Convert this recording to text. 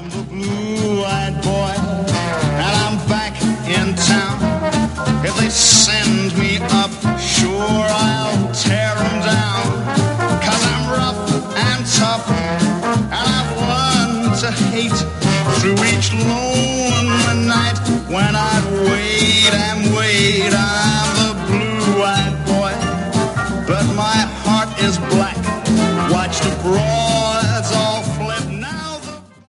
the blue-eyed boy, and I'm back in town. If they send me up, sure I'll tear them down. 'Cause I'm rough and tough, and I've learned to hate through each lonely night when I'd wait and wait.